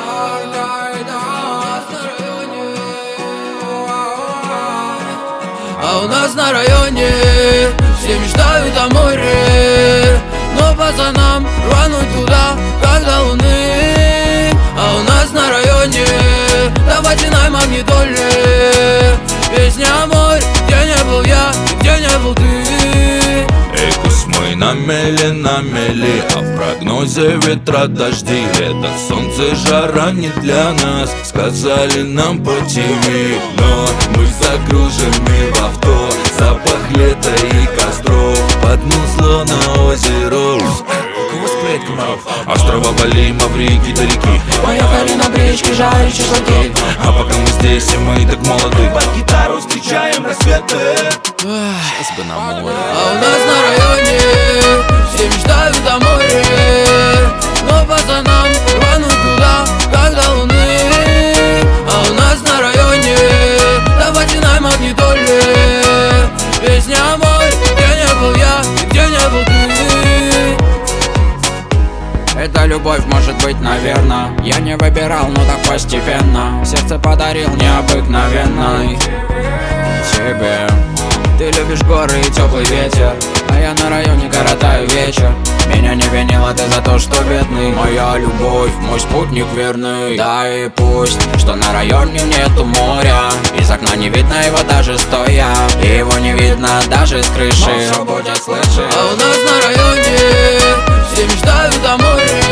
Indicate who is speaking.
Speaker 1: А у нас на районе все мечтают о море, но пацанам рвануть туда, как до луны. А у нас на районе давайте на магнитоле песня о море, где не был я, где не был ты.
Speaker 2: Пусть мы на мели, а в прогнозе ветра дожди. Это солнце жара не для нас, сказали нам по ТВ. Но мы загружены в авто, запах лета и костров, под музло на озеро. Острова Бали, Маврикий, далеки.
Speaker 1: Поехали на бричке жарить шашлыки.
Speaker 2: А пока мы здесь, и мы так молоды, под гитару встречаем рассветы.
Speaker 1: Сейчас бы на море. А у нас на районе все мечтают о море, но пацанам рвануть туда, как до луны. А у нас на районе давайте на магнитоле песня о море, где не был я, где не был ты. Эта любовь может быть, наверно, я не выбирал, но так постепенно сердце подарил необыкновенной тебе. Ты любишь горы и теплый ветер, а я на районе коротаю вечер. Меня не винила ты за то, что бедный. Моя любовь, мой спутник верный. Да и пусть, что на районе нету моря, из окна не видно его даже стоя, и его не видно даже с крыши, но все будет слышать. А у нас на районе все мечтают о море,